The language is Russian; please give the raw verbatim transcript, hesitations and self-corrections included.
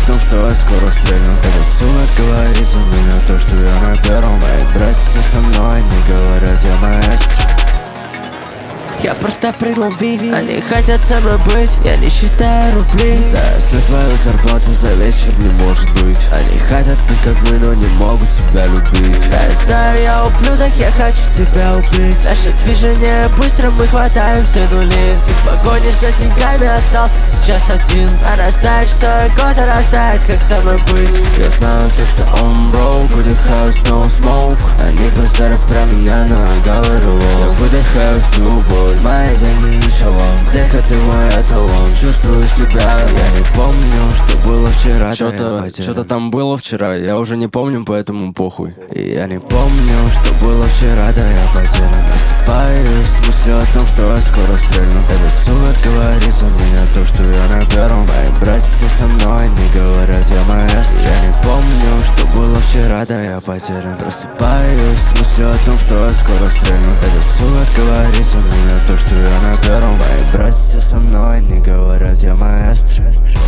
том, что я скоро стрельну. Это сумма говорит за меня то, что я на первом. Мои братья со мной не говорят, я маэстро. Я просто прыгнул в Виви, они хотят со мной быть, я не считаю рубли. Да, если твою зарплату за вечер не может быть. Они хотят быть как мы, но не могут себя любить. Да, я знаю, я ублюдок, я хочу тебя убить. Наше движение быстро, мы хватаем все нули. И в погоне за деньгами остался сейчас один. Она знает, что год, она знает, как со мной быть. Я знаю то, что он broke, выдыхаю no smoke. Они базарят про меня, но я говорю я выдыхаю всю боль. Мои деньги не шалом, дека ты мой эталон. Чувствую себя, я не помню, что было вчера. Что-то, что-то там было вчера, я уже не помню, поэтому похуй. И я не помню, что было вчера, да я потерян. Просыпаюсь с мыслью о том, что я скоро стрельну. Это сумма говорит за меня то, что я на первом. Мои братья со мной не говорят, я маэстро. Я не помню, что было вчера, да я потерян. Просыпаюсь с мыслью о том, что я скоро стрельну. Это сумма говорит за меня то, что я на первом. Мои братья со мной не говорят, я маэстро.